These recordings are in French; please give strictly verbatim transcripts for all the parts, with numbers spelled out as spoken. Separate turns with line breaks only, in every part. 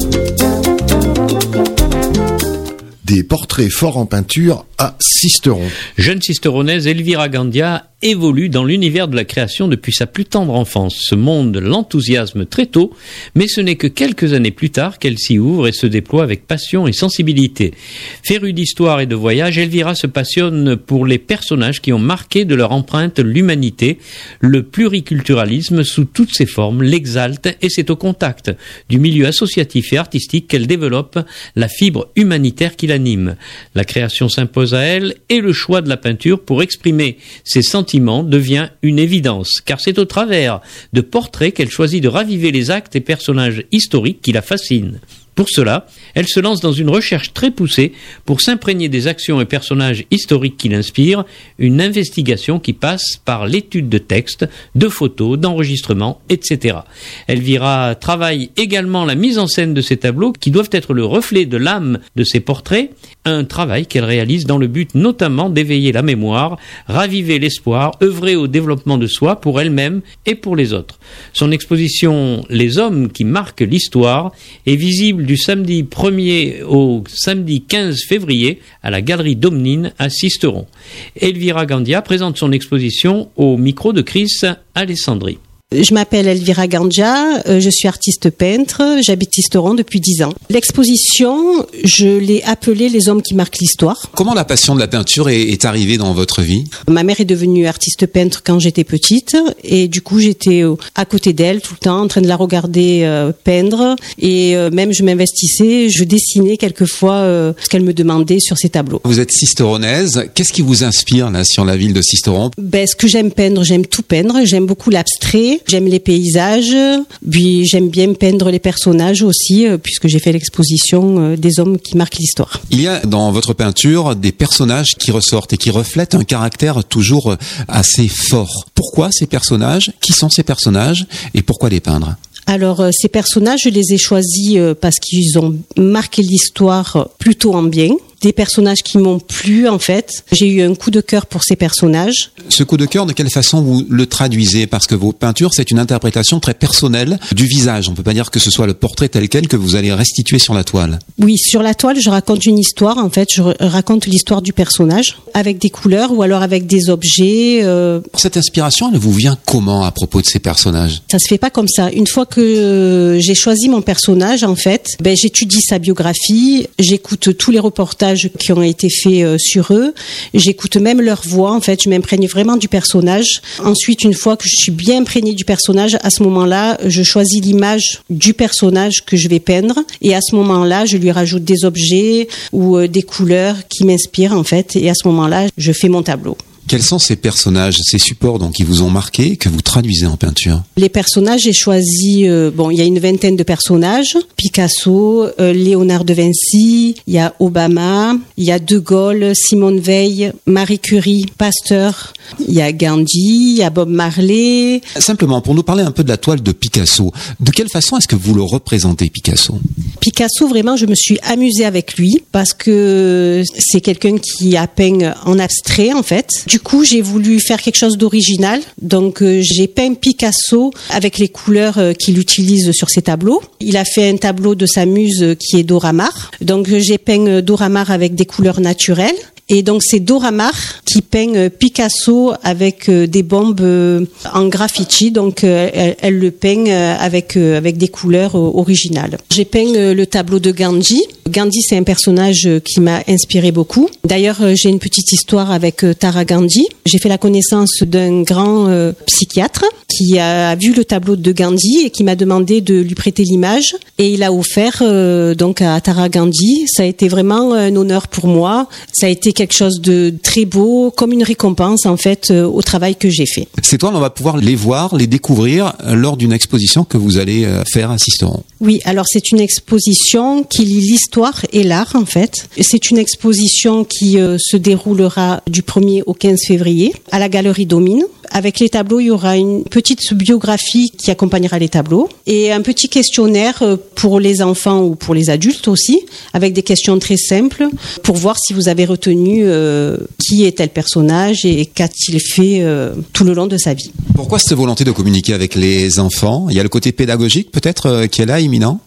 Des portraits forts en peinture à Sisteron.
Jeune sisteronnaise, Elvira Gandia évolue dans l'univers de la création depuis sa plus tendre enfance. Ce monde l'enthousiasme très tôt, mais ce n'est que quelques années plus tard qu'elle s'y ouvre et se déploie avec passion et sensibilité. Férue d'histoire et de voyage, Elvira se passionne pour les personnages qui ont marqué de leur empreinte l'humanité. Le pluriculturalisme sous toutes ses formes l'exalte et c'est au contact du milieu associatif et artistique qu'elle développe la fibre humanitaire qui l'anime. La création s'impose à elle et le choix de la peinture pour exprimer ses sentiments devient une évidence, car c'est au travers de portraits qu'elle choisit de raviver les actes et personnages historiques qui la fascinent. Pour cela, elle se lance dans une recherche très poussée pour s'imprégner des actions et personnages historiques qui l'inspirent, une investigation qui passe par l'étude de textes, de photos, d'enregistrements, et cetera. Elvira travaille également la mise en scène de ses tableaux qui doivent être le reflet de l'âme de ses portraits, un travail qu'elle réalise dans le but notamment d'éveiller la mémoire, raviver l'espoir, œuvrer au développement de soi pour elle-même et pour les autres. Son exposition « Les hommes qui marquent l'histoire » est visible du samedi premier au samedi quinze février à la Galerie Domnine à Sisteron. Elvira Gandia présente son exposition au micro de Chris Alessandri.
Je m'appelle Elvira Gandia, euh, je suis artiste peintre, j'habite Sisteron depuis dix ans. L'exposition, je l'ai appelée Les hommes qui marquent l'histoire.
Comment la passion de la peinture est, est arrivée dans votre vie ?
Ma mère est devenue artiste peintre quand j'étais petite et du coup j'étais euh, à côté d'elle tout le temps en train de la regarder euh, peindre et euh, même je m'investissais, je dessinais quelquefois euh, ce qu'elle me demandait sur ses tableaux.
Vous êtes sisteronnaise, qu'est-ce qui vous inspire là sur la ville de Sisteron ?
Ben, ce que j'aime peindre, j'aime tout peindre, j'aime beaucoup l'abstrait. J'aime les paysages, puis j'aime bien peindre les personnages aussi, puisque j'ai fait l'exposition des hommes qui marquent l'histoire.
Il y a dans votre peinture des personnages qui ressortent et qui reflètent un caractère toujours assez fort. Pourquoi ces personnages ? Qui sont ces personnages ? Et pourquoi les peindre ?
Alors, ces personnages, je les ai choisis parce qu'ils ont marqué l'histoire plutôt en bien. Des personnages qui m'ont plu, en fait. J'ai eu un coup de cœur pour ces personnages.
Ce coup de cœur, de quelle façon vous le traduisez ? Parce que vos peintures, c'est une interprétation très personnelle du visage. On ne peut pas dire que ce soit le portrait tel quel que vous allez restituer sur la toile.
Oui, sur la toile, je raconte une histoire, en fait. Je raconte l'histoire du personnage avec des couleurs ou alors avec des objets. Euh...
Cette inspiration, elle vous vient comment à propos de ces personnages ?
Ça se fait pas comme ça. Une fois que j'ai choisi mon personnage, en fait, ben, j'étudie sa biographie, j'écoute tous les reportages qui ont été faits sur eux. J'écoute même leur voix, en fait, je m'imprègne vraiment du personnage. Ensuite, une fois que je suis bien imprégnée du personnage, à ce moment-là, je choisis l'image du personnage que je vais peindre et à ce moment-là, je lui rajoute des objets ou des couleurs qui m'inspirent, en fait, et à ce moment-là, je fais mon tableau.
Quels sont ces personnages, ces supports donc, qui vous ont marqué, que vous traduisez en peinture ?
Les personnages, j'ai choisi, euh, bon, il y a une vingtaine de personnages. Picasso, euh, Léonard de Vinci, il y a Obama, il y a De Gaulle, Simone Veil, Marie Curie, Pasteur, il y a Gandhi, il y a Bob Marley.
Simplement, pour nous parler un peu de la toile de Picasso, de quelle façon est-ce que vous le représentez, Picasso ?
Picasso, vraiment, je me suis amusée avec lui parce que c'est quelqu'un qui a peint en abstrait, en fait. Du coup, j'ai voulu faire quelque chose d'original. Donc, euh, j'ai peint Picasso avec les couleurs euh, qu'il utilise sur ses tableaux. Il a fait un tableau de sa muse euh, qui est Dora Maar. Donc, euh, j'ai peint euh, Dora Maar avec des couleurs naturelles. Et donc, c'est Dora Maar qui peint euh, Picasso avec euh, des bombes euh, en graffiti. Donc, euh, elle, elle le peint euh, avec, euh, avec des couleurs euh, originales. J'ai peint euh, le tableau de Gandhi. Gandhi, c'est un personnage euh, qui m'a inspiré beaucoup. D'ailleurs, euh, j'ai une petite histoire avec euh, Tara Gandhi. J'ai fait la connaissance d'un grand euh, psychiatre qui a vu le tableau de Gandhi et qui m'a demandé de lui prêter l'image. Et il a offert euh, donc à Tara Gandhi. Ça a été vraiment un honneur pour moi. Ça a été quelque chose de très beau, comme une récompense en fait euh, au travail que j'ai fait.
Ces toiles, on va pouvoir les voir, les découvrir lors d'une exposition que vous allez euh, faire à Sisteron.
Oui, alors c'est une exposition qui lie l'histoire et l'art en fait. C'est une exposition qui euh, se déroulera du premier au quinze février à la Galerie Domnine. Avec les tableaux, il y aura une petite biographie qui accompagnera les tableaux et un petit questionnaire pour les enfants ou pour les adultes aussi, avec des questions très simples pour voir si vous avez retenu euh, qui est tel personnage et qu'a-t-il fait euh, tout le long de sa vie.
Pourquoi cette volonté de communiquer avec les enfants ? Il y a le côté pédagogique peut-être euh, qui est là, imminent ?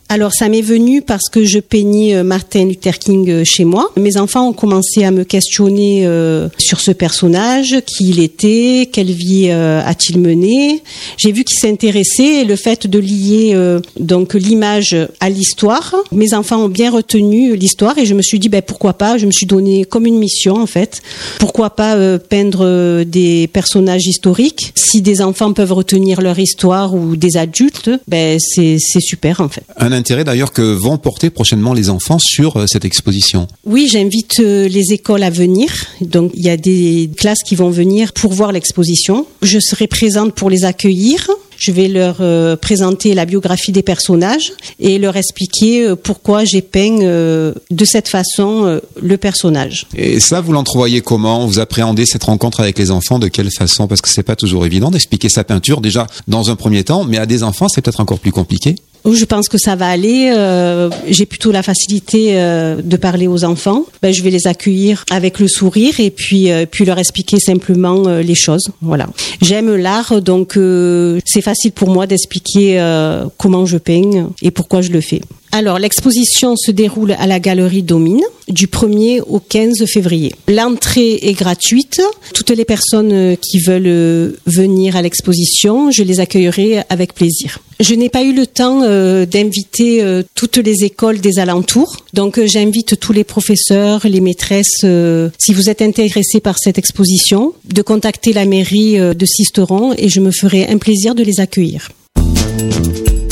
Alors ça m'est venu parce que je peignais Martin Luther King chez moi. Mes enfants ont commencé à me questionner euh, sur ce personnage, qui il était, quelle vie euh, a-t-il mené. J'ai vu qu'ils s'intéressaient et le fait de lier euh, donc l'image à l'histoire. Mes enfants ont bien retenu l'histoire et je me suis dit ben pourquoi pas. Je me suis donné comme une mission en fait. Pourquoi pas euh, peindre des personnages historiques. Si des enfants peuvent retenir leur histoire ou des adultes, ben c'est c'est super en fait.
Un intérêt d'ailleurs que vont porter prochainement les enfants sur euh, cette exposition.
Oui, j'invite euh, les écoles à venir. Donc il y a des classes qui vont venir pour voir l'exposition. Je serai présente pour les accueillir. Je vais leur euh, présenter la biographie des personnages et leur expliquer euh, pourquoi j'ai peint euh, de cette façon euh, le personnage.
Et ça, vous l'entrevoyez comment? Vous appréhendez cette rencontre avec les enfants de quelle façon? Parce que c'est pas toujours évident d'expliquer sa peinture déjà dans un premier temps, mais à des enfants, c'est peut-être encore plus compliqué.
Je pense que ça va aller. Euh, j'ai plutôt la facilité euh, de parler aux enfants. Ben, je vais les accueillir avec le sourire et puis euh, puis leur expliquer simplement euh, les choses. Voilà. J'aime l'art, donc euh, c'est facile pour moi d'expliquer euh, comment je peins et pourquoi je le fais. Alors, l'exposition se déroule à la Galerie Domine du premier au quinze février. L'entrée est gratuite. Toutes les personnes qui veulent venir à l'exposition, je les accueillerai avec plaisir. Je n'ai pas eu le temps euh, d'inviter euh, toutes les écoles des alentours. Donc, euh, j'invite tous les professeurs, les maîtresses, euh, si vous êtes intéressés par cette exposition, de contacter la mairie euh, de Sisteron et je me ferai un plaisir de les accueillir.